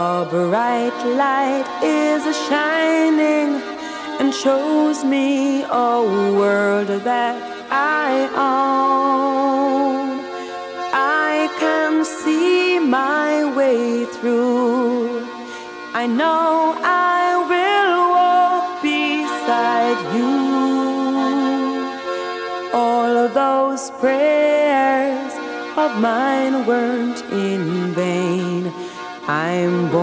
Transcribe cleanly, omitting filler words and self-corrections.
A bright light is shining and shows me a world that I own. I can see my way through. I know I will walk beside you. All of those prayers of mine weren't in vain. I'm born